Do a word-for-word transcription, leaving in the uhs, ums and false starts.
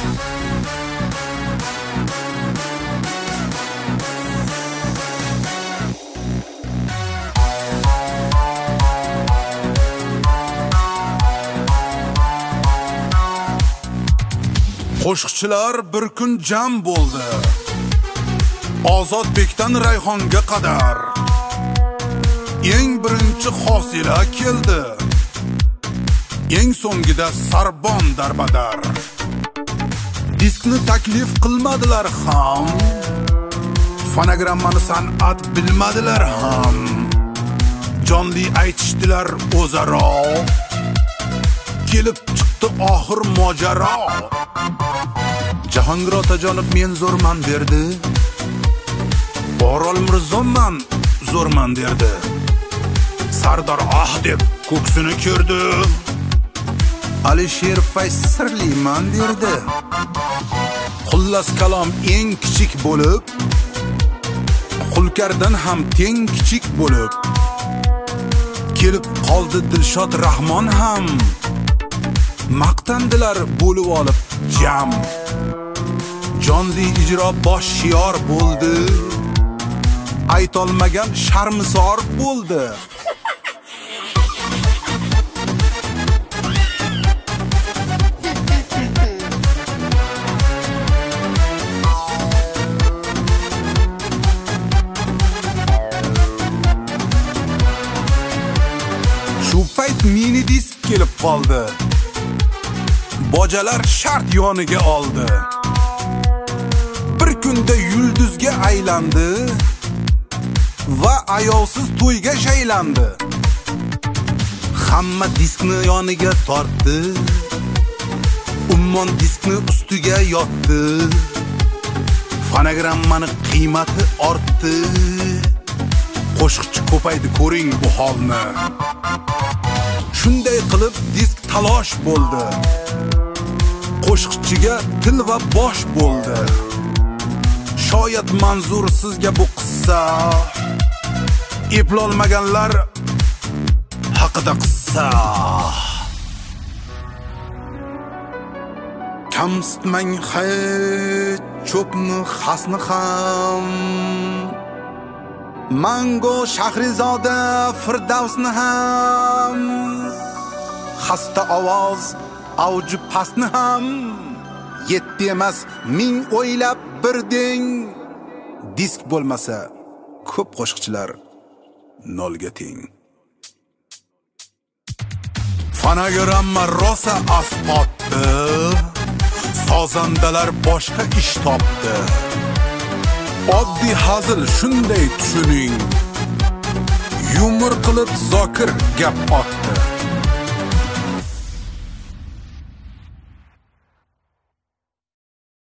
Qo'shiqchilar bir kun jam bo'ldi. Ozodbekdan Rayhonga qadar eng birinchi hosila keldi. Eng so'ngida Sarbon darbadar. Diskni taklif qilmadilar ham, fonogrammani san'at bilmadilar ham. Jonli aytishdilar o'zaro, kelib chiqdi oxir mojaro. Jahongir Otajonov men zo'rman derdi, Orol Mirzoman zo'rman derdi. Sardor ah deb ko'ksini ko'rdi, Alisher Fayz sirliman derdi. Xullas kalom eng kichik bo'lib, Xulkardan ham teng kichik bo'lib, kelib qoldi Dilshod Rahmon ham. Maqtandilar bo'lib olib jam. Jonli ijro bosh shior bo'ldi, aytolmagan sharmisor bo'ldi. Shu payt mini disk kelib qoldi. Bojalar shart yoniga oldi. Bir kunda yulduzga aylandi va ayovsiz to'yga shaylandi. Hamma diskni yoniga tortdi, Ummon diskni ustiga yotdi. Fonogrammani qiymati ortdi. Qo'shiqchi ko'paydi, ko'ring bu holni. Shunday qilib disk talosh bo'ldi. Qo'shiqchiga til va bosh bo'ldi. Shoyat manzur sizga bu qissa, eplolmaganlar haqida qissa. Kamsitmang hech cho'pni xasni ham, Mango Shahrizoda Firdavsni ham, xasta ovoz avji pastni ham, yetti emas ming o'ylab birding. Disk bo'lmasa ko'p qo'shiqchilar nolga teng. Fonogramma rosa asqotdi, sozandalar boshqa ish topdi. Oddiy hazil shunday tushuning, yumor qilib Zokir gap otdi.